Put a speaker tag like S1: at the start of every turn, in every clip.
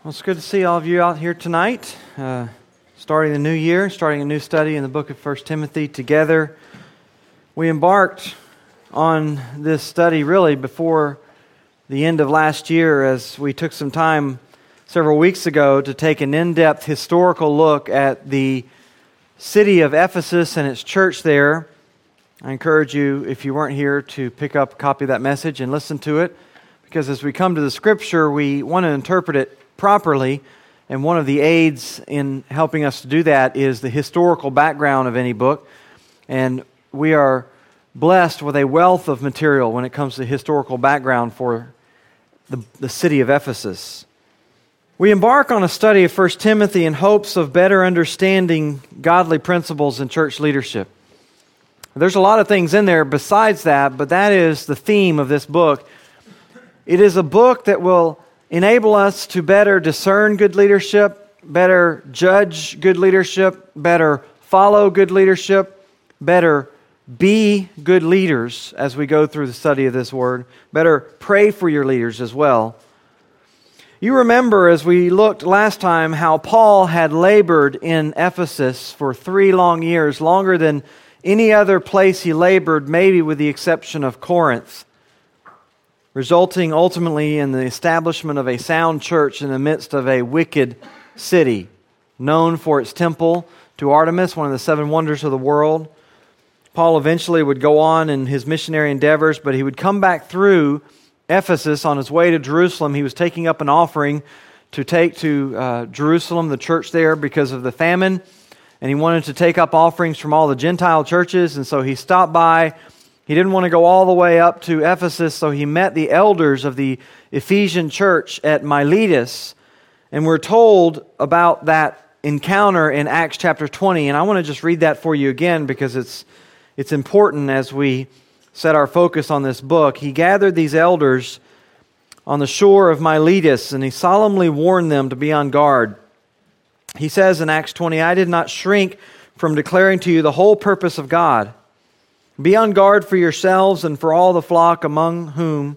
S1: Well, it's good to see all of you out here tonight, starting the new year, starting a new study in the book of 1 Timothy together. We embarked on this study really before the end of last year as we took some time several weeks ago to take an in-depth historical look at the city of Ephesus and its church there. I encourage you, if you weren't here, to pick up a copy of that message and listen to it, because as we come to the Scripture, we want to interpret it properly, and one of the aids in helping us to do that is the historical background of any book, and we are blessed with a wealth of material when it comes to historical background for the city of Ephesus. We embark on a study of 1 Timothy in hopes of better understanding godly principles in church leadership. There's a lot of things in there besides that, but that is the theme of this book. It is a book that will enable us to better discern good leadership, better judge good leadership, better follow good leadership, better be good leaders as we go through the study of this word, better pray for your leaders as well. You remember as we looked last time how Paul had labored in Ephesus for 3 long years, longer than any other place he labored, maybe with the exception of Corinth, resulting ultimately in the establishment of a sound church in the midst of a wicked city, known for its temple to Artemis, one of the 7 wonders of the world. Paul eventually would go on in his missionary endeavors, but he would come back through Ephesus on his way to Jerusalem. He was taking up an offering to take to Jerusalem, the church there, because of the famine, and he wanted to take up offerings from all the Gentile churches, and so he stopped by. He didn't want to go all the way up to Ephesus, so he met the elders of the Ephesian church at Miletus, and we're told about that encounter in Acts chapter 20, and I want to just read that for you again because it's important as we set our focus on this book. He gathered these elders on the shore of Miletus, and he solemnly warned them to be on guard. He says in Acts 20, "I did not shrink from declaring to you the whole purpose of God. Be on guard for yourselves and for all the flock among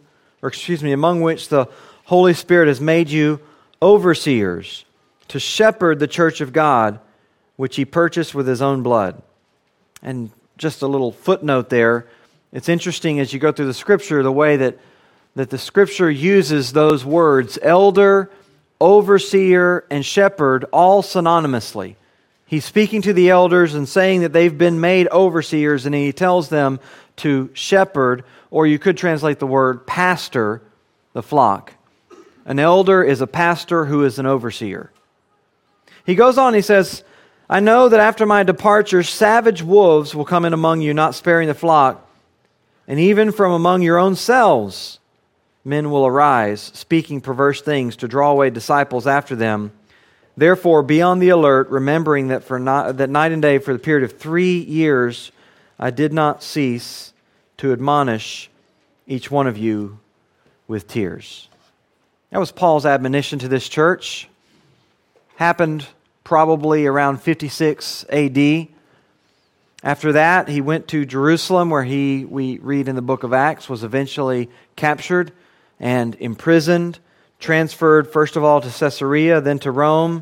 S1: which the Holy Spirit has made you overseers, to shepherd the church of God, which He purchased with His own blood." And just a little footnote there. It's interesting as you go through the Scripture, the way that the Scripture uses those words, elder, overseer, and shepherd, all synonymously. He's speaking to the elders and saying that they've been made overseers, and he tells them to shepherd, or you could translate the word pastor, the flock. An elder is a pastor who is an overseer. He goes on, he says, "I know that after my departure, savage wolves will come in among you, not sparing the flock, and even from among your own selves men will arise, speaking perverse things to draw away disciples after them. Therefore, be on the alert, remembering that that night and day for the period of 3 years I did not cease to admonish each one of you with tears." That was Paul's admonition to this church. Happened probably around 56 AD. After that, he went to Jerusalem, where we read in the book of Acts, was eventually captured and imprisoned, transferred first of all to Caesarea, then to Rome.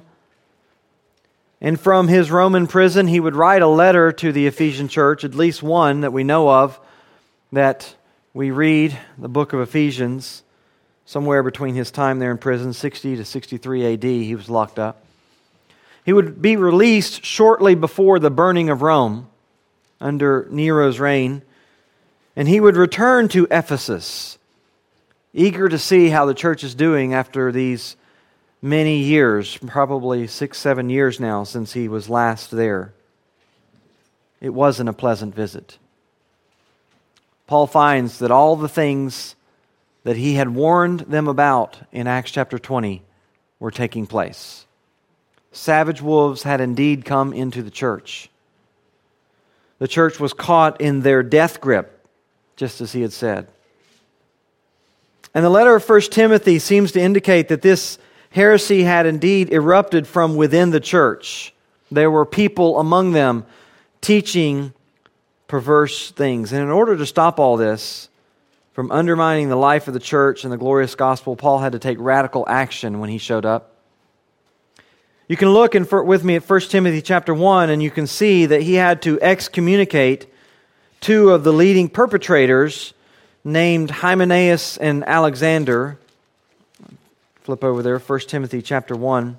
S1: And from his Roman prison, he would write a letter to the Ephesian church, at least one that we know of, that we read, the book of Ephesians, somewhere between his time there in prison, 60 to 63 AD, he was locked up. He would be released shortly before the burning of Rome, under Nero's reign, and he would return to Ephesus, eager to see how the church is doing after these many years, probably 6-7 years now since he was last there. It wasn't a pleasant visit. Paul finds that all the things that he had warned them about in Acts chapter 20 were taking place. Savage wolves had indeed come into the church. The church was caught in their death grip, just as he had said. And the letter of 1 Timothy seems to indicate that this heresy had indeed erupted from within the church. There were people among them teaching perverse things. And in order to stop all this from undermining the life of the church and the glorious gospel, Paul had to take radical action when he showed up. You can look with me at 1 Timothy chapter 1, and you can see that he had to excommunicate two of the leading perpetrators named Hymenaeus and Alexander. Flip over there, 1 Timothy chapter 1.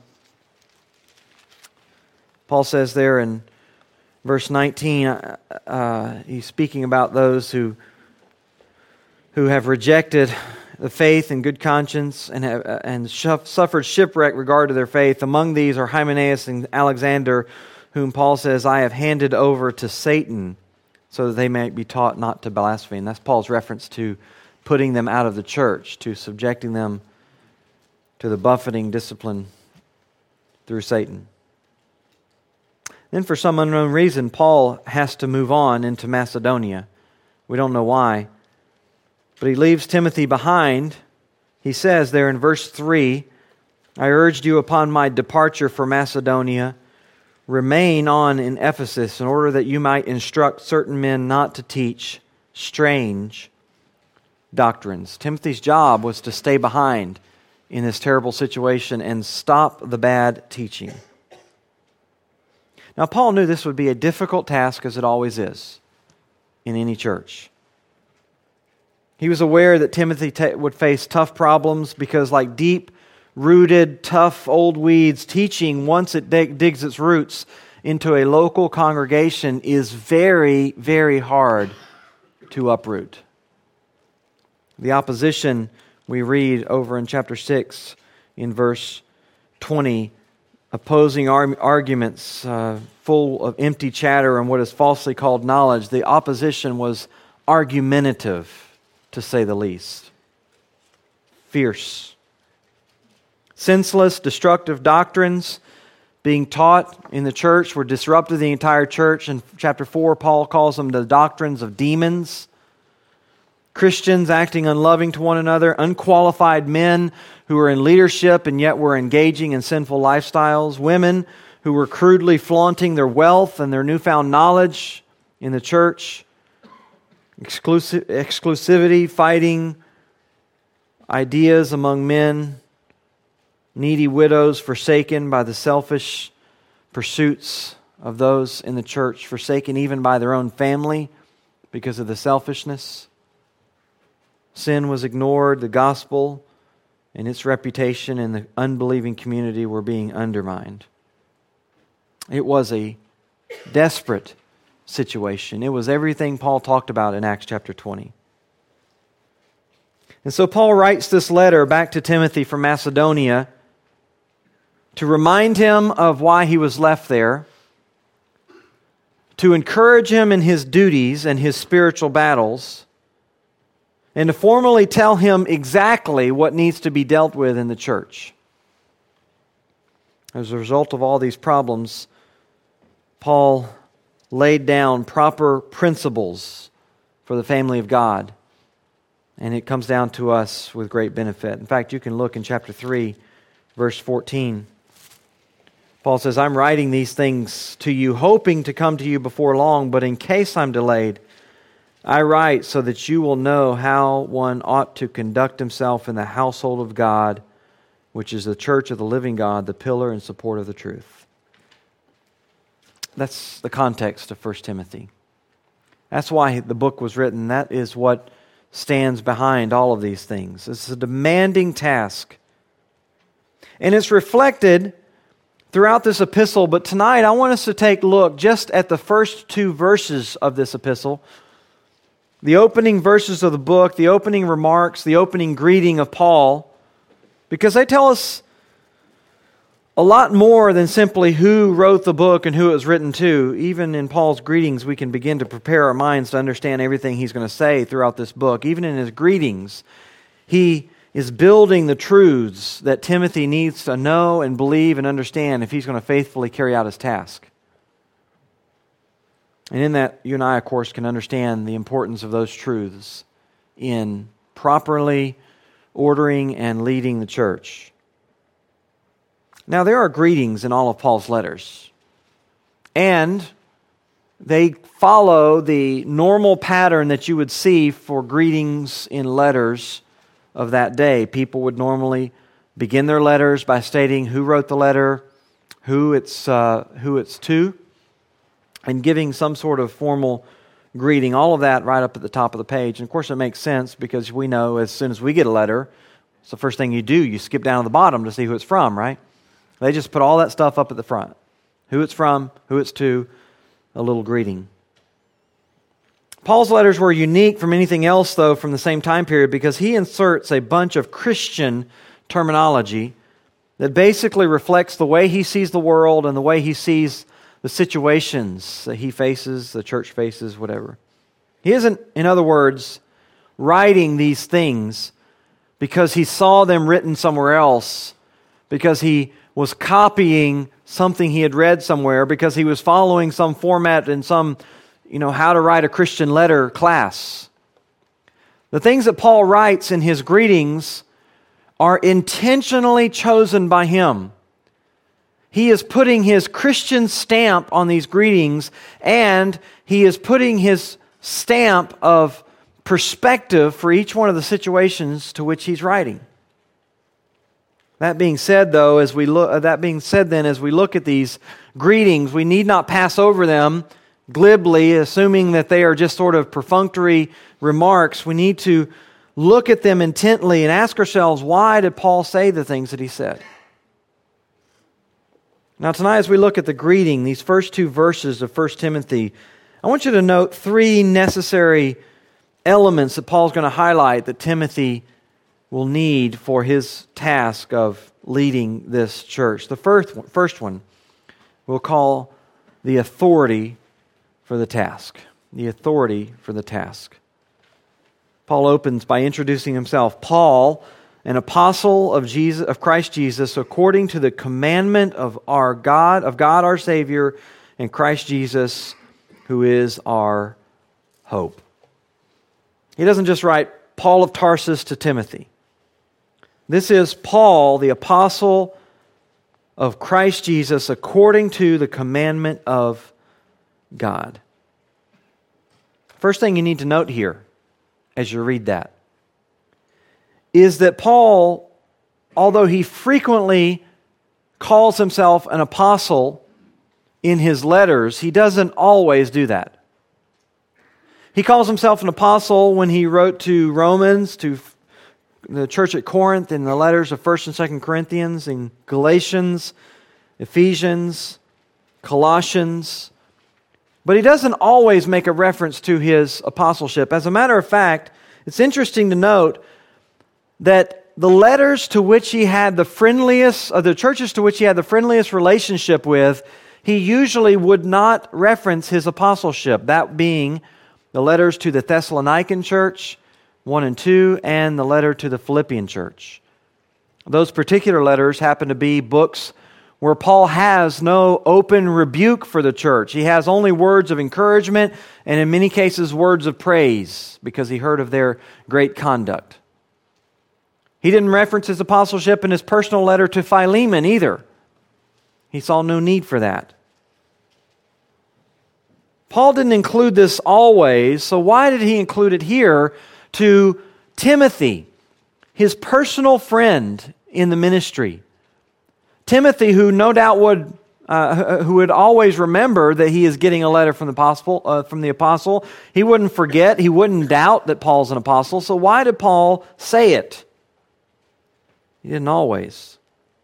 S1: Paul says there in verse 19, he's speaking about those who have rejected the faith and good conscience and suffered shipwreck regard to their faith. Among these are Hymenaeus and Alexander, whom Paul says, I have handed over to Satan so that they may be taught not to blaspheme. That's Paul's reference to putting them out of the church, to subjecting them to the buffeting discipline through Satan. Then for some unknown reason, Paul has to move on into Macedonia. We don't know why. But he leaves Timothy behind. He says there in verse 3, I urged you upon my departure for Macedonia, remain on in Ephesus in order that you might instruct certain men not to teach strange doctrines. Timothy's job was to stay behind in this terrible situation and stop the bad teaching. Now, Paul knew this would be a difficult task, as it always is in any church. He was aware that Timothy would face tough problems because, like deep-rooted, tough old weeds, teaching, once it digs its roots into a local congregation, is very, very hard to uproot. The opposition we read over in chapter 6 in verse 20, opposing arguments full of empty chatter and what is falsely called knowledge. The opposition was argumentative, to say the least. Fierce. Senseless, destructive doctrines being taught in the church were disrupted the entire church. In chapter 4, Paul calls them the doctrines of demons. Christians acting unloving to one another, unqualified men who were in leadership and yet were engaging in sinful lifestyles, women who were crudely flaunting their wealth and their newfound knowledge in the church, exclusivity, fighting ideas among men, needy widows forsaken by the selfish pursuits of those in the church, forsaken even by their own family because of the selfishness. Sin was ignored, the gospel and its reputation in the unbelieving community were being undermined. It was a desperate situation. It was everything Paul talked about in Acts chapter 20. And so Paul writes this letter back to Timothy from Macedonia to remind him of why he was left there, to encourage him in his duties and his spiritual battles, and to formally tell him exactly what needs to be dealt with in the church. As a result of all these problems, Paul laid down proper principles for the family of God, and it comes down to us with great benefit. In fact, you can look in chapter 3, verse 14. Paul says, I'm writing these things to you, hoping to come to you before long, but in case I'm delayed, I write so that you will know how one ought to conduct himself in the household of God, which is the church of the living God, the pillar and support of the truth. That's the context of 1 Timothy. That's why the book was written. That is what stands behind all of these things. It's a demanding task. And it's reflected throughout this epistle, but tonight I want us to take a look just at the first two verses of this epistle. The opening verses of the book, the opening remarks, the opening greeting of Paul, because they tell us a lot more than simply who wrote the book and who it was written to. Even in Paul's greetings, we can begin to prepare our minds to understand everything he's going to say throughout this book. Even in his greetings, he is building the truths that Timothy needs to know and believe and understand if he's going to faithfully carry out his task. And in that, you and I, of course, can understand the importance of those truths in properly ordering and leading the church. Now, there are greetings in all of Paul's letters, and they follow the normal pattern that you would see for greetings in letters of that day. People would normally begin their letters by stating who wrote the letter, who it's to, and giving some sort of formal greeting. All of that right up at the top of the page. And of course it makes sense because we know as soon as we get a letter, it's the first thing you do. You skip down to the bottom to see who it's from, right? They just put all that stuff up at the front. Who it's from, who it's to, a little greeting. Paul's letters were unique from anything else, though, from the same time period because he inserts a bunch of Christian terminology that basically reflects the way he sees the world and the way he sees the situations that he faces, the church faces, whatever. He isn't, in other words, writing these things because he saw them written somewhere else, because he was copying something he had read somewhere, because he was following some format in some, how to write a Christian letter class. The things that Paul writes in his greetings are intentionally chosen by him. He is putting his Christian stamp on these greetings, and he is putting his stamp of perspective for each one of the situations to which he's writing. That being said, though, as we look at these greetings, we need not pass over them glibly, assuming that they are just sort of perfunctory remarks. We need to look at them intently and ask ourselves, why did Paul say the things that he said? Now tonight, as we look at the greeting, these first two verses of 1 Timothy, I want you to note three necessary elements that Paul's going to highlight that Timothy will need for his task of leading this church. The first one we'll call the authority for the task. The authority for the task. Paul opens by introducing himself. Paul, an apostle of Christ Jesus, according to the commandment of God our Savior, and Christ Jesus, who is our hope. He doesn't just write Paul of Tarsus to Timothy. This is Paul, the apostle of Christ Jesus, according to the commandment of God. First thing you need to note here as you read that is that Paul, although he frequently calls himself an apostle in his letters, he doesn't always do that. He calls himself an apostle when he wrote to Romans, to the church at Corinth, in the letters of 1st and 2nd Corinthians, in Galatians, Ephesians, Colossians. But he doesn't always make a reference to his apostleship. As a matter of fact, it's interesting to note that the letters to which he had the friendliest, the churches to which he had the friendliest relationship with, he usually would not reference his apostleship. That being the letters to the Thessalonican church, 1 and 2, and the letter to the Philippian church. Those particular letters happen to be books where Paul has no open rebuke for the church. He has only words of encouragement and in many cases words of praise because he heard of their great conduct. He didn't reference his apostleship in his personal letter to Philemon either. He saw no need for that. Paul didn't include this always, so why did he include it here to Timothy, his personal friend in the ministry? Timothy, who no doubt would always remember that he is getting a letter from the apostle. He wouldn't forget. He wouldn't doubt that Paul's an apostle. So why did Paul say it? He didn't always.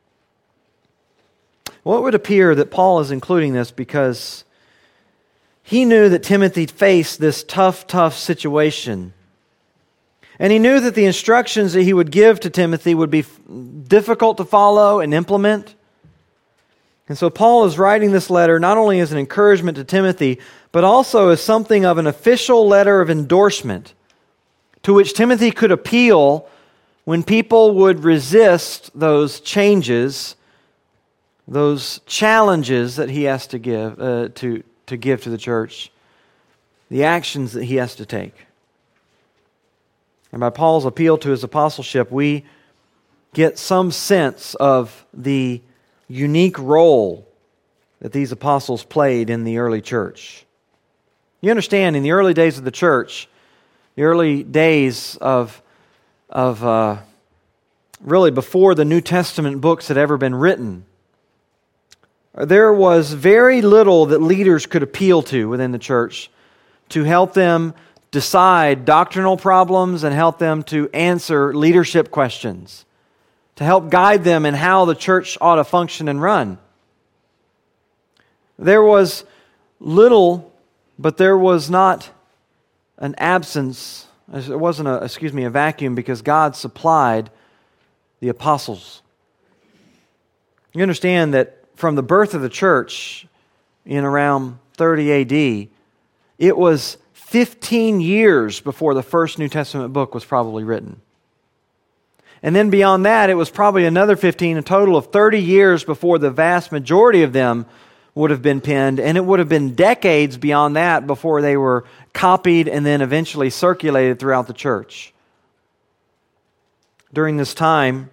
S1: Well, it would appear that Paul is including this because he knew that Timothy faced this tough situation. And he knew that the instructions that he would give to Timothy would be difficult to follow and implement. And so Paul is writing this letter not only as an encouragement to Timothy, but also as something of an official letter of endorsement to which Timothy could appeal when people would resist those changes, those challenges that he has to give to give to the church, the actions that he has to take. And by Paul's appeal to his apostleship, we get some sense of the unique role that these apostles played in the early church. You understand, in the early days of the church, the early days of really before the New Testament books had ever been written, there was very little that leaders could appeal to within the church to help them decide doctrinal problems and help them to answer leadership questions, to help guide them in how the church ought to function and run. There was little, but there was not an absence. It wasn't a vacuum, because God supplied the apostles. You understand that from the birth of the church in around 30 AD, it was 15 years before the first New Testament book was probably written. And then beyond that, it was probably another 15, a total of 30 years before the vast majority of them would have been penned, and it would have been decades beyond that before they were copied and then eventually circulated throughout the church. During this time,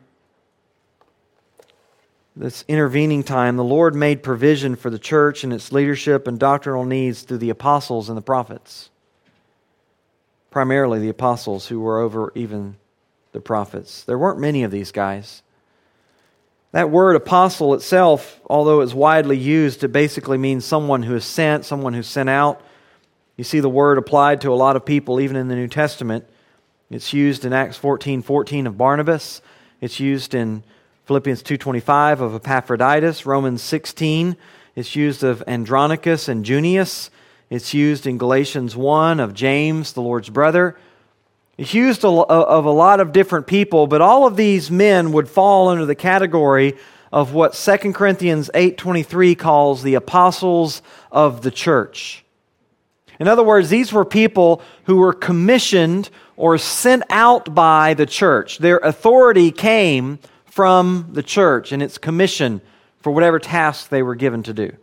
S1: this intervening time, the Lord made provision for the church and its leadership and doctrinal needs through the apostles and the prophets. Primarily the apostles, who were over even the prophets. There weren't many of these guys. That word apostle itself, although it's widely used, it basically means someone who is sent, someone who's sent out. You see the word applied to a lot of people, even in the New Testament. It's used in Acts 14:14 of Barnabas. It's used in Philippians 2:25 of Epaphroditus. Romans 16, it's used of Andronicus and Junius. It's used in Galatians 1 of James, the Lord's brother. It's used of a lot of different people, but all of these men would fall under the category of what 2 Corinthians 8:23 calls the apostles of the church. In other words, these were people who were commissioned or sent out by the church. Their authority came from the church and its commission for whatever task they were given to do.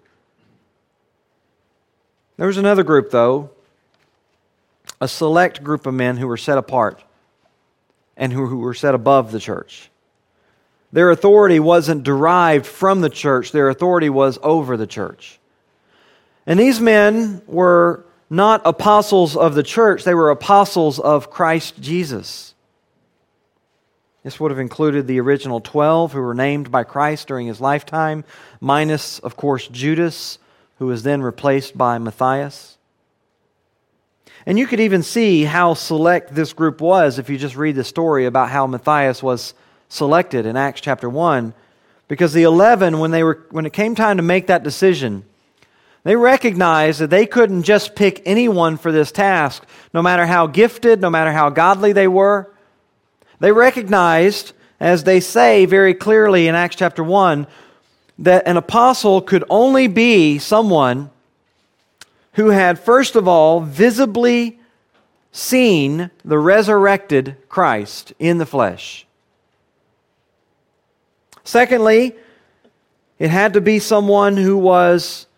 S1: There was another group, though, a select group of men who were set apart and who were set above the church. Their authority wasn't derived from the church. Their authority was over the church. And these men were not apostles of the church. They were apostles of Christ Jesus. This would have included the original 12 who were named by Christ during his lifetime, minus, of course, Judas, who was then replaced by Matthias. And you could even see how select this group was if you just read the story about how Matthias was selected in Acts chapter 1. Because the 11, when it came time to make that decision, they recognized that they couldn't just pick anyone for this task, no matter how gifted, no matter how godly they were. They recognized, as they say very clearly in Acts chapter 1, that an apostle could only be someone who had, first of all, visibly seen the resurrected Christ in the flesh. Secondly, it had to be someone who was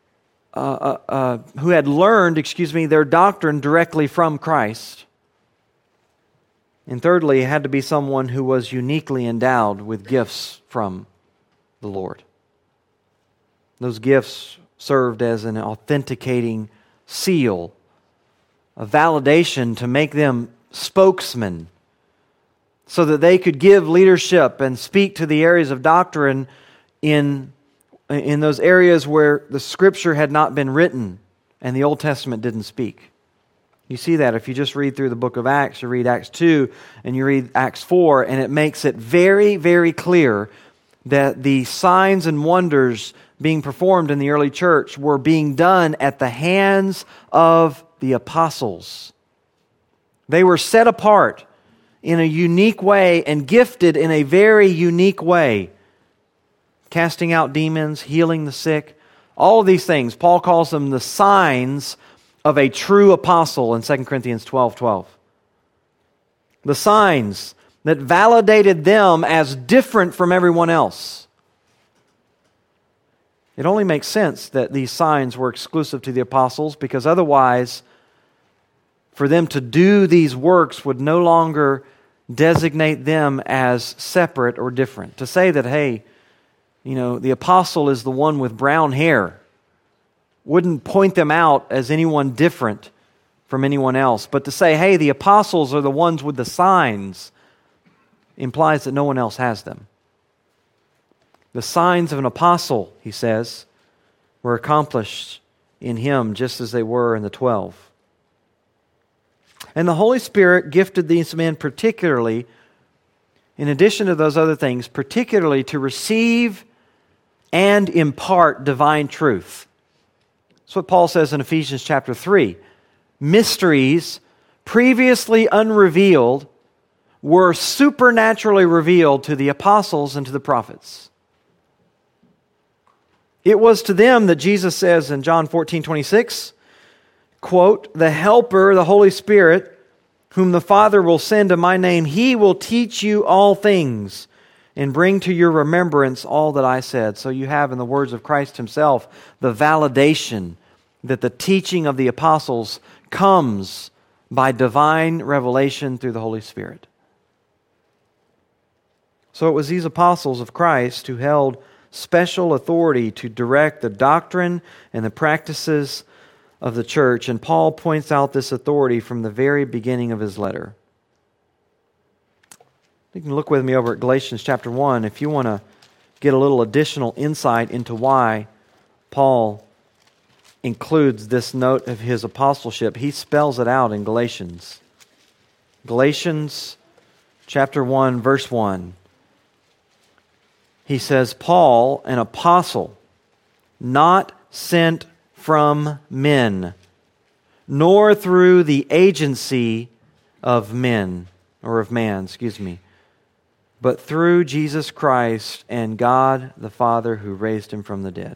S1: who had learned, their doctrine directly from Christ. And thirdly, it had to be someone who was uniquely endowed with gifts from the Lord. Those gifts served as an authenticating seal, a validation to make them spokesmen, so that they could give leadership and speak to the areas of doctrine in those areas where the Scripture had not been written and the Old Testament didn't speak. You see that if you just read through the book of Acts, you read Acts 2 and you read Acts 4, and it makes it very, very clear that the signs and wonders being performed in the early church were being done at the hands of the apostles. They were set apart in a unique way and gifted in a very unique way. Casting out demons, healing the sick, all of these things. Paul calls them the signs of a true apostle in 2 Corinthians 12:12. The signs that validated them as different from everyone else. It only makes sense that these signs were exclusive to the apostles, because otherwise, for them to do these works would no longer designate them as separate or different. To say that, hey, the apostle is the one with brown hair wouldn't point them out as anyone different from anyone else. But to say, hey, the apostles are the ones with the signs, implies that no one else has them. The signs of an apostle, he says, were accomplished in him just as they were in the 12. And the Holy Spirit gifted these men particularly, in addition to those other things, particularly to receive and impart divine truth. That's what Paul says in Ephesians chapter 3. Mysteries previously unrevealed were supernaturally revealed to the apostles and to the prophets. It was to them that Jesus says in John 14:26, quote, "The Helper, the Holy Spirit, whom the Father will send in my name, He will teach you all things and bring to your remembrance all that I said." So you have in the words of Christ Himself the validation that the teaching of the apostles comes by divine revelation through the Holy Spirit. So it was these apostles of Christ who held special authority to direct the doctrine and the practices of the church, and Paul points out this authority from the very beginning of his letter. You can look with me over at Galatians chapter 1 if you want to get a little additional insight into why Paul includes this note of his apostleship. He spells it out in Galatians. Galatians chapter 1, verse 1. He says, "Paul, an apostle, not sent from men, nor through the agency of men," or of man, "but through Jesus Christ and God the Father who raised Him from the dead."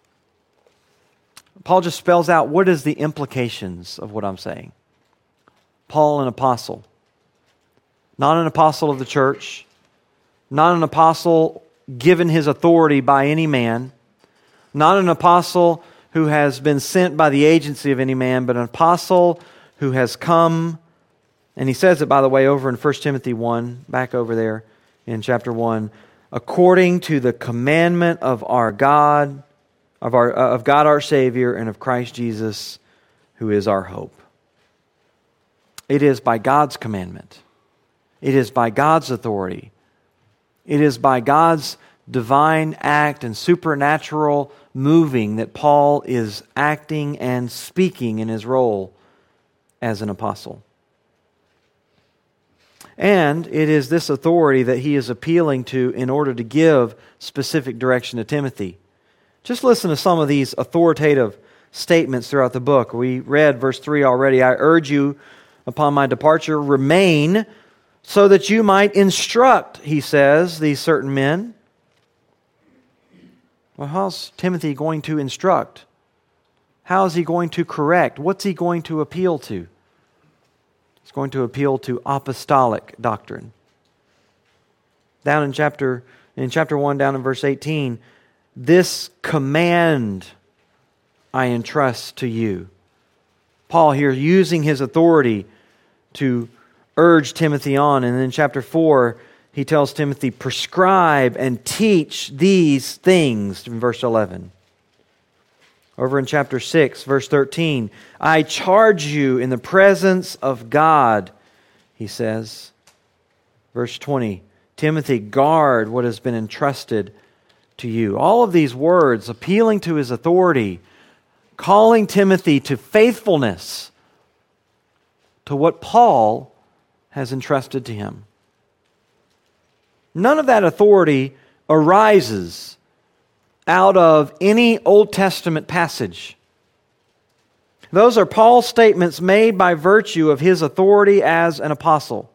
S1: Paul just spells out what is the implications of what I'm saying. Paul, an apostle. Not an apostle of the church. Not an apostle given his authority by any man. Not an apostle who has been sent by the agency of any man, but an apostle who has come, and he says it, by the way, over in 1 Timothy 1, back over there in chapter 1, according to the commandment of our God, of God our Savior, and of Christ Jesus, who is our hope. It is by God's commandment. It is by God's authority. It is by God's divine act and supernatural moving that Paul is acting and speaking in his role as an apostle. And it is this authority that he is appealing to in order to give specific direction to Timothy. Just listen to some of these authoritative statements throughout the book. We read verse 3 already. "I urge you upon my departure, remain so that you might instruct," he says, "these certain men." Well, how's Timothy going to instruct? How is he going to correct? What's he going to appeal to? He's going to appeal to apostolic doctrine. Down in chapter 1, down in verse 18, "This command I entrust to you." Paul here using his authority to urge Timothy on. And in chapter 4, he tells Timothy, "Prescribe and teach these things," in verse 11. Over in chapter 6, verse 13, "I charge you in the presence of God," he says. Verse 20, "Timothy, guard what has been entrusted to you." All of these words appealing to his authority, calling Timothy to faithfulness to what Paul has entrusted to him. None of that authority arises out of any Old Testament passage. Those are Paul's statements made by virtue of his authority as an apostle.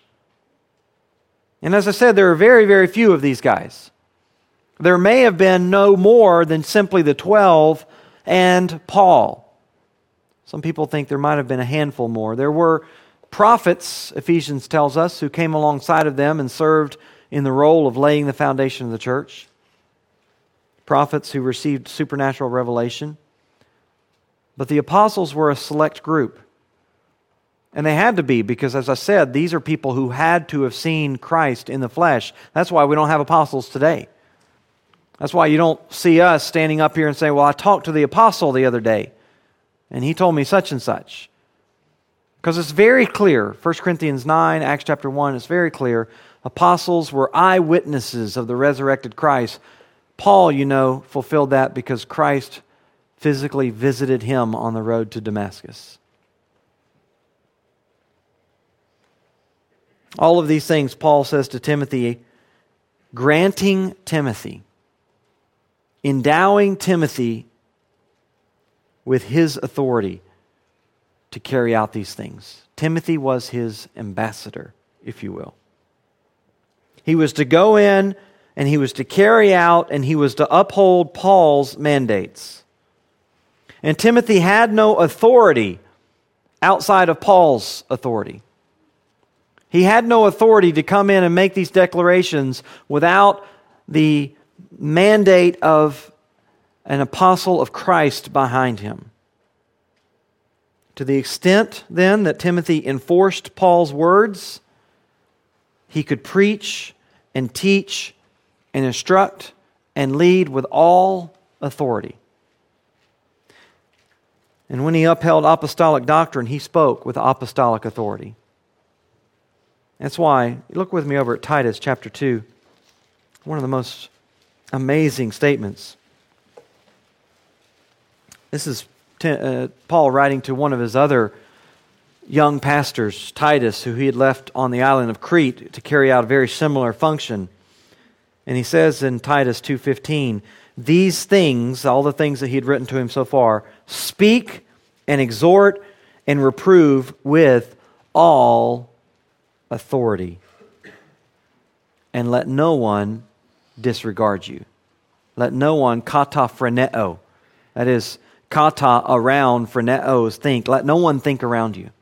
S1: And as I said, there are very, very few of these guys. There may have been no more than simply the 12 and Paul. Some people think there might have been a handful more. There were prophets, Ephesians tells us, who came alongside of them and served in the role of laying the foundation of the church. Prophets who received supernatural revelation. But the apostles were a select group. And they had to be because, as I said, these are people who had to have seen Christ in the flesh. That's why we don't have apostles today. That's why you don't see us standing up here and saying, "Well, I talked to the apostle the other day, and he told me such and such." Because it's very clear, 1 Corinthians 9, Acts chapter 1, it's very clear. Apostles were eyewitnesses of the resurrected Christ. Paul, fulfilled that because Christ physically visited him on the road to Damascus. All of these things Paul says to Timothy, granting Timothy, endowing Timothy with his authority to carry out these things. Timothy was his ambassador, if you will. He was to go in and he was to carry out and he was to uphold Paul's mandates. And Timothy had no authority outside of Paul's authority. He had no authority to come in and make these declarations without the mandate of an apostle of Christ behind him. To the extent, then, that Timothy enforced Paul's words, he could preach and teach and instruct and lead with all authority. And when he upheld apostolic doctrine, he spoke with apostolic authority. That's why, look with me over at Titus chapter 2, one of the most amazing statements. This is Paul writing to one of his other young pastors, Titus, who he had left on the island of Crete to carry out a very similar function. And he says in Titus 2:15, these things, all the things that he had written to him so far, speak and exhort and reprove with all authority. And let no one disregard you. Let no one kata phreneo. That is, kata around, phreneo is think. Let no one think around you.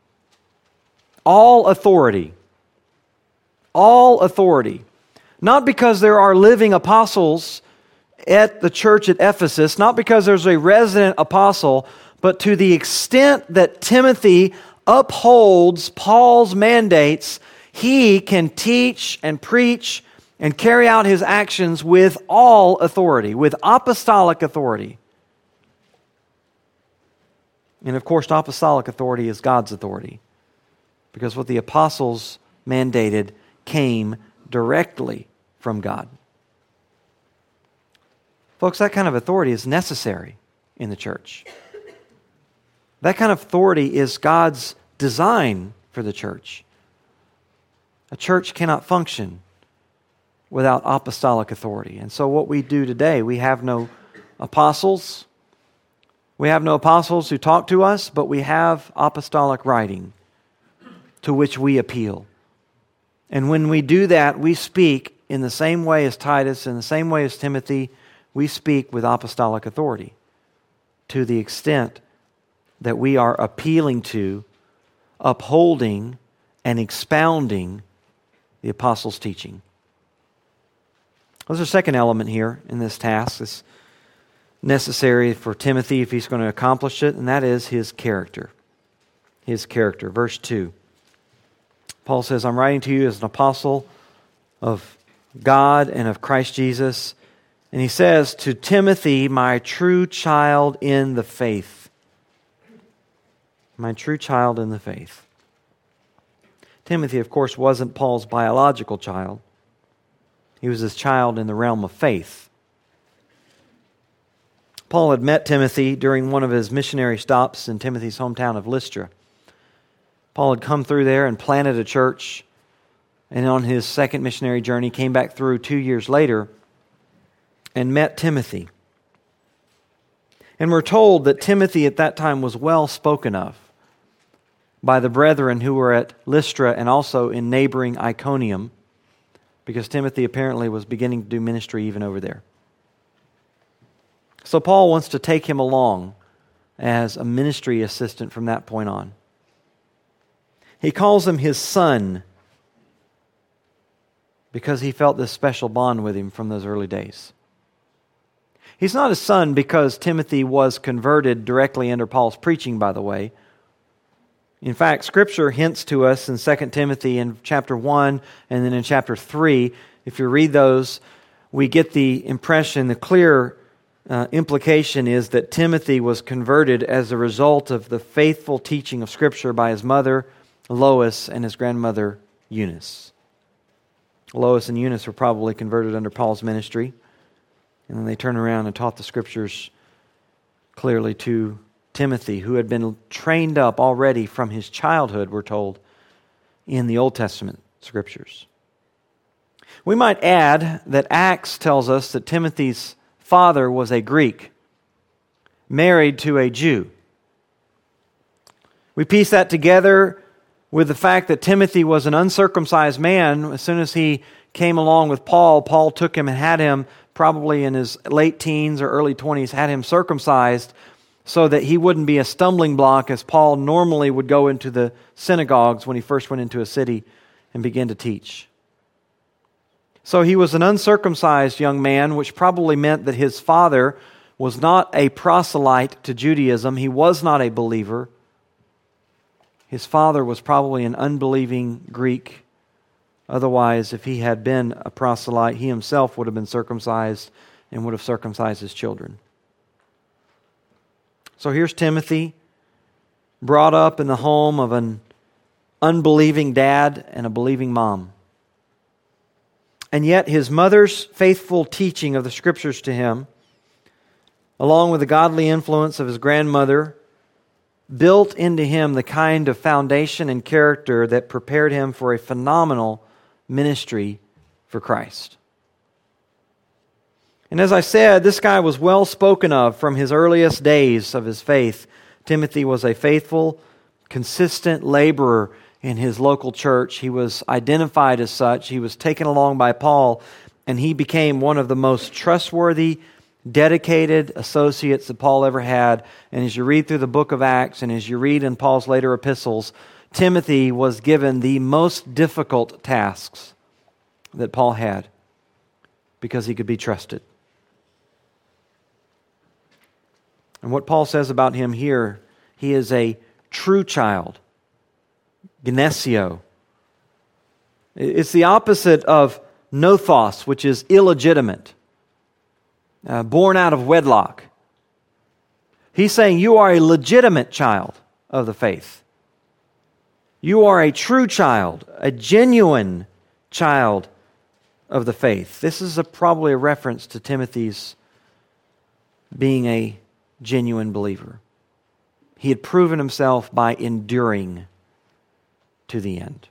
S1: All authority. All authority. Not because there are living apostles at the church at Ephesus, not because there's a resident apostle, but to the extent that Timothy upholds Paul's mandates, he can teach and preach and carry out his actions with all authority, with apostolic authority. And of course, apostolic authority is God's authority, because what the apostles mandated came directly from God. Folks, that kind of authority is necessary in the church. That kind of authority is God's design for the church. A church cannot function without apostolic authority. And so what we do today, we have no apostles. We have no apostles who talk to us, but we have apostolic writing to which we appeal. And when we do that, we speak in the same way as Titus, in the same way as Timothy. We speak with apostolic authority to the extent that we are appealing to, upholding, and expounding the apostles' teaching. There's a second element here in this task that's necessary for Timothy if he's going to accomplish it, and that is his character. His character. Verse 2. Paul says, I'm writing to you as an apostle of God and of Christ Jesus. And he says, to Timothy, my true child in the faith. My true child in the faith. Timothy, of course, wasn't Paul's biological child. He was his child in the realm of faith. Paul had met Timothy during one of his missionary stops in Timothy's hometown of Lystra. Paul had come through there and planted a church, and on his second missionary journey came back through 2 years later and met Timothy. And we're told that Timothy at that time was well spoken of by the brethren who were at Lystra and also in neighboring Iconium, because Timothy apparently was beginning to do ministry even over there. So Paul wants to take him along as a ministry assistant from that point on. He calls him his son because he felt this special bond with him from those early days. He's not his son because Timothy was converted directly under Paul's preaching, by the way. In fact, Scripture hints to us in 2 Timothy in chapter 1 and then in chapter 3, if you read those, we get the impression, the clear implication is that Timothy was converted as a result of the faithful teaching of Scripture by his mother, Lois, and his grandmother, Eunice. Lois and Eunice were probably converted under Paul's ministry. And then they turned around and taught the Scriptures clearly to Timothy, who had been trained up already from his childhood, we're told, in the Old Testament Scriptures. We might add that Acts tells us that Timothy's father was a Greek, married to a Jew. We piece that together with the fact that Timothy was an uncircumcised man. As soon as he came along with Paul, Paul took him and had him, probably in his late teens or early 20s, had him circumcised so that he wouldn't be a stumbling block as Paul normally would go into the synagogues when he first went into a city and began to teach. So he was an uncircumcised young man, which probably meant that his father was not a proselyte to Judaism. He was not a believer. His father was probably an unbelieving Greek. Otherwise, if he had been a proselyte, he himself would have been circumcised and would have circumcised his children. So here's Timothy, brought up in the home of an unbelieving dad and a believing mom. And yet his mother's faithful teaching of the Scriptures to him, along with the godly influence of his grandmother, built into him the kind of foundation and character that prepared him for a phenomenal ministry for Christ. And as I said, this guy was well spoken of from his earliest days of his faith. Timothy was a faithful, consistent laborer in his local church. He was identified as such. He was taken along by Paul, and he became one of the most trustworthy, dedicated associates that Paul ever had. And as you read through the book of Acts and as you read in Paul's later epistles, Timothy was given the most difficult tasks that Paul had because he could be trusted. And what Paul says about him here, he is a true child, Gnesio. It's the opposite of nothos, which is illegitimate, born out of wedlock. He's saying you are a legitimate child of the faith. You are a true child, a genuine child of the faith. This is probably a reference to Timothy's being a genuine believer. He had proven himself by enduring to the end.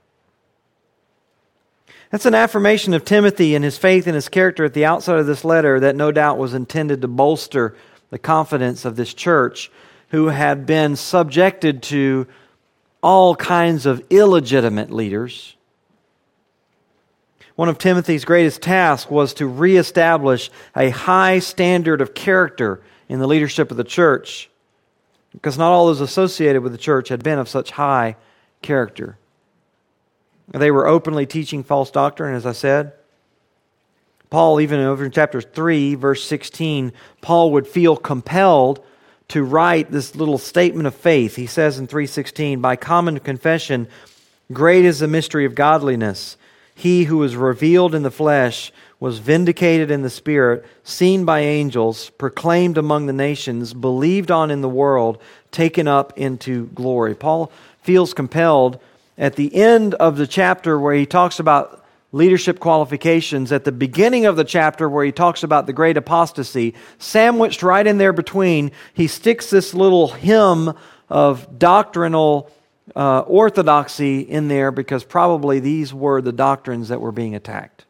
S1: That's an affirmation of Timothy and his faith and his character at the outset of this letter that no doubt was intended to bolster the confidence of this church, who had been subjected to all kinds of illegitimate leaders. One of Timothy's greatest tasks was to reestablish a high standard of character in the leadership of the church, because not all those associated with the church had been of such high character. They were openly teaching false doctrine, as I said. Paul, even over in chapter 3, verse 16, Paul would feel compelled to write this little statement of faith. He says in 3:16, "By common confession, great is the mystery of godliness. He who was revealed in the flesh was vindicated in the Spirit, seen by angels, proclaimed among the nations, believed on in the world, taken up into glory." Paul feels compelled at the end of the chapter where he talks about leadership qualifications, at the beginning of the chapter where he talks about the great apostasy, sandwiched right in there between, he sticks this little hymn of doctrinal orthodoxy in there, because probably these were the doctrines that were being attacked.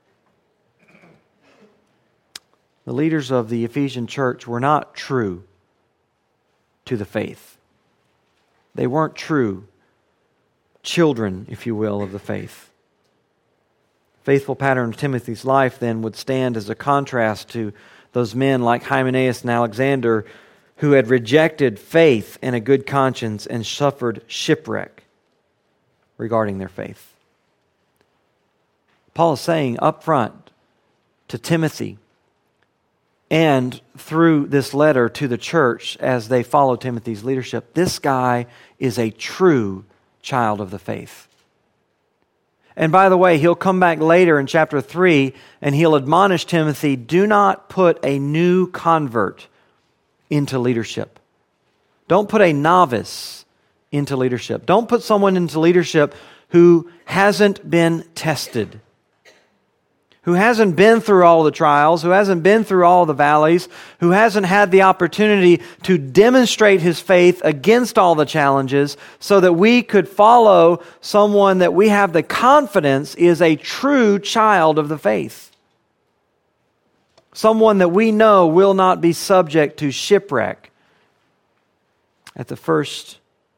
S1: The leaders of the Ephesian church were not true to the faith. They weren't true children, if you will, of the faith. Faithful pattern of Timothy's life then would stand as a contrast to those men like Hymenaeus and Alexander, who had rejected faith and a good conscience and suffered shipwreck regarding their faith. Paul is saying up front to Timothy, and through this letter to the church as they follow Timothy's leadership, this guy is a true child of the faith. And by the way, he'll come back later in chapter 3 and he'll admonish Timothy, do not put a new convert into leadership. Don't put a novice into leadership. Don't put someone into leadership who hasn't been tested, who hasn't been through all the trials, who hasn't been through all the valleys, who hasn't had the opportunity to demonstrate his faith against all the challenges, so that we could follow someone that we have the confidence is a true child of the faith. Someone that we know will not be subject to shipwreck at the first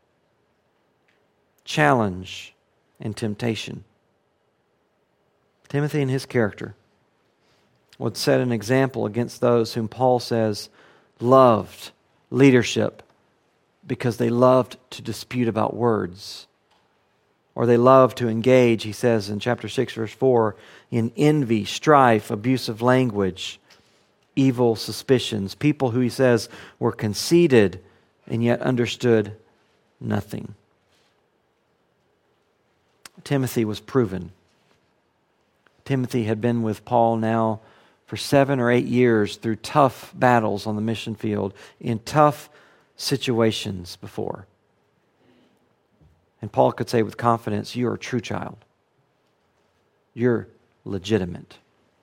S1: challenge and temptation. Timothy and his character would set an example against those whom Paul says loved leadership because they loved to dispute about words. Or they loved to engage, he says in chapter 6, verse 4, in envy, strife, abusive language, evil suspicions. People who, he says, were conceited and yet understood nothing. Timothy was proven. Timothy had been with Paul now for 7 or 8 years through tough battles on the mission field, in tough situations before. And Paul could say with confidence, you're a true child. You're legitimate.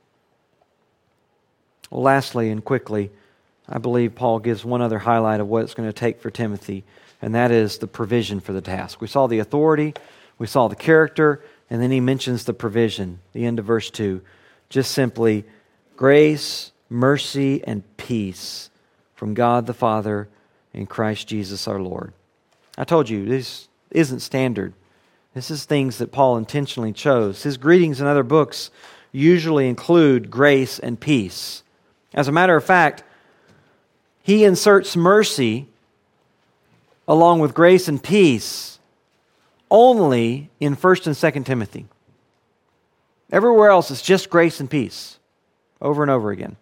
S1: Well, lastly and quickly, I believe Paul gives one other highlight of what it's going to take for Timothy, and that is the provision for the task. We saw the authority, we saw the character, and then he mentions the provision, the end of verse 2. Just simply, grace, mercy, and peace from God the Father and Christ Jesus our Lord. I told you, this isn't standard. This is things that Paul intentionally chose. His greetings in other books usually include grace and peace. As a matter of fact, he inserts mercy along with grace and peace only in 1 and 2 Timothy. Everywhere else it's just grace and peace, over and over again.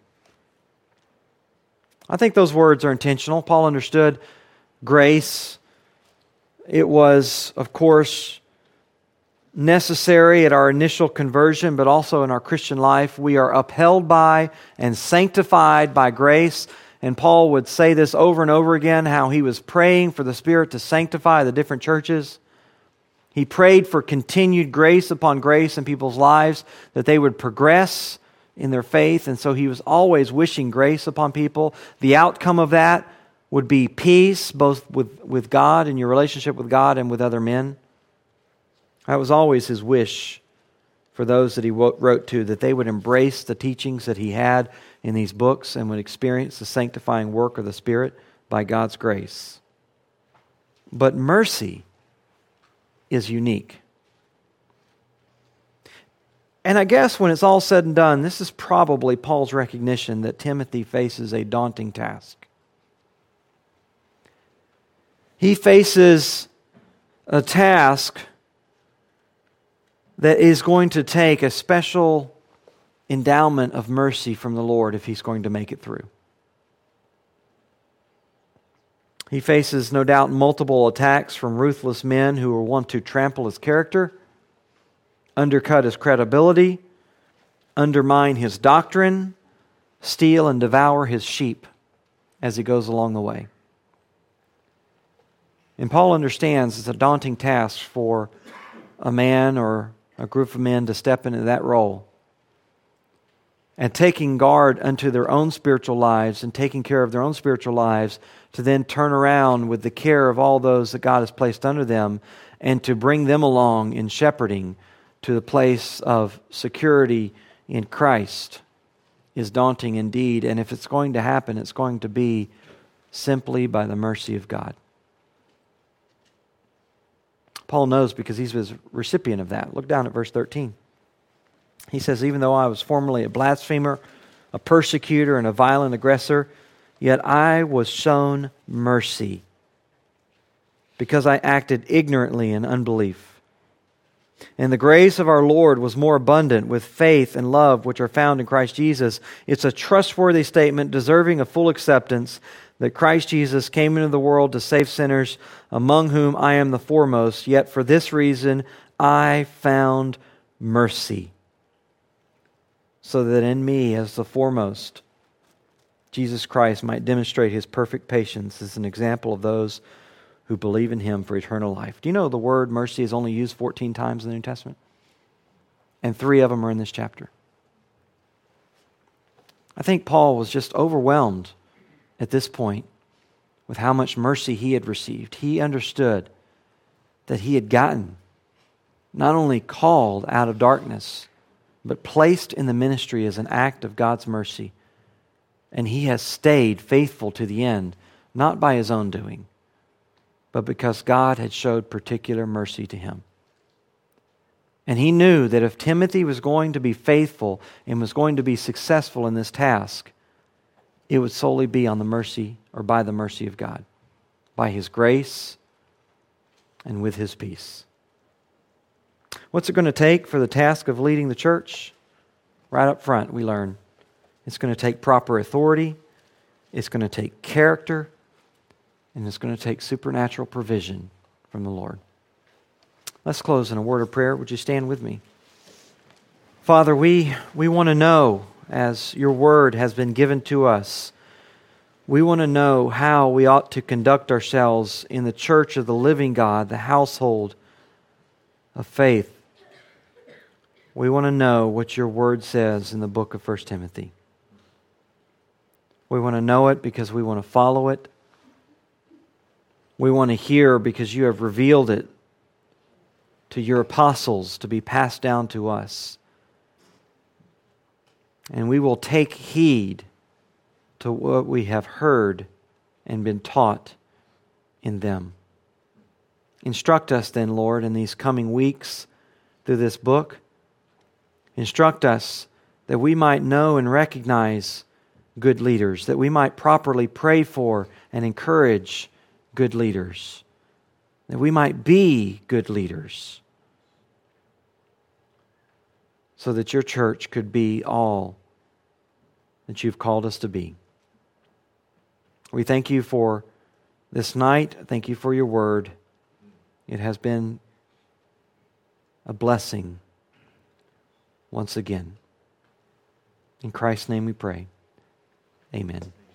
S1: I think those words are intentional. Paul understood grace. It was, of course, necessary at our initial conversion, but also in our Christian life. We are upheld by and sanctified by grace. And Paul would say this over and over again, how he was praying for the Spirit to sanctify the different churches. He prayed for continued grace upon grace in people's lives, that they would progress in their faith. And so he was always wishing grace upon people. The outcome of that would be peace, both with God and your relationship with God and with other men. That was always his wish for those that he wrote to, that they would embrace the teachings that he had in these books and would experience the sanctifying work of the Spirit by God's grace. But mercy is unique. And I guess when it's all said and done, this is probably Paul's recognition that Timothy faces a daunting task. He faces a task that is going to take a special endowment of mercy from the Lord if he's going to make it through. He faces, no doubt, multiple attacks from ruthless men who will want to trample his character, undercut his credibility, undermine his doctrine, steal and devour his sheep as he goes along the way. And Paul understands it's a daunting task for a man or a group of men to step into that role. And taking guard unto their own spiritual lives and taking care of their own spiritual lives, to then turn around with the care of all those that God has placed under them and to bring them along in shepherding to the place of security in Christ is daunting indeed. And if it's going to happen, it's going to be simply by the mercy of God. Paul knows because he's a recipient of that. Look down at verse 13. He says, even though I was formerly a blasphemer, a persecutor, and a violent aggressor, yet I was shown mercy because I acted ignorantly in unbelief. And the grace of our Lord was more abundant with faith and love which are found in Christ Jesus. It's a trustworthy statement deserving of full acceptance that Christ Jesus came into the world to save sinners, among whom I am the foremost. Yet for this reason I found mercy, so that in me as the foremost, Jesus Christ might demonstrate His perfect patience as an example of those who believe in Him for eternal life. Do you know the word mercy is only used 14 times in the New Testament? And 3 of them are in this chapter. I think Paul was just overwhelmed at this point with how much mercy he had received. He understood that he had gotten not only called out of darkness, but placed in the ministry as an act of God's mercy. And he has stayed faithful to the end, not by his own doing, but because God had showed particular mercy to him. And he knew that if Timothy was going to be faithful and was going to be successful in this task, it would solely be on the mercy or by the mercy of God, by His grace and with His peace. What's it going to take for the task of leading the church? Right up front, we learn it's going to take proper authority, it's going to take character, and it's going to take supernatural provision from the Lord. Let's close in a word of prayer. Would you stand with me? Father, we want to know, as your word has been given to us, we want to know how we ought to conduct ourselves in the church of the living God, the household of faith. We want to know what your word says in the book of 1 Timothy. We want to know it because we want to follow it. We want to hear because you have revealed it to your apostles to be passed down to us. And we will take heed to what we have heard and been taught in them. Instruct us then, Lord, in these coming weeks through this book. Instruct us that we might know and recognize good leaders, that we might properly pray for and encourage good leaders, that we might be good leaders, so that your church could be all that you've called us to be. We thank you for this night. Thank you for your word. It has been a blessing once again. In Christ's name we pray. Amen.